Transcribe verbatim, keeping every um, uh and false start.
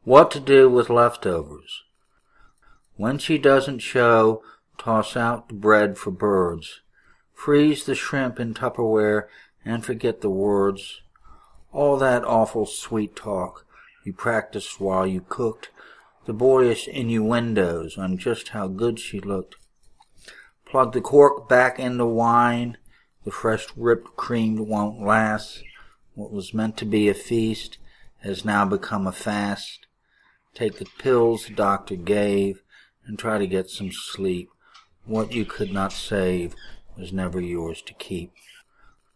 What to do with leftovers. When she doesn't show, toss out the bread for birds. Freeze the shrimp in Tupperware and forget the words. All that awful sweet talk you practiced while you cooked, the boyish innuendos on just how good she looked. Plug the cork back in the wine. The fresh whipped cream won't last. What was meant to be a feast has now become a fast. Take the pills the doctor gave and try to get some sleep. What you could not save was never yours to keep.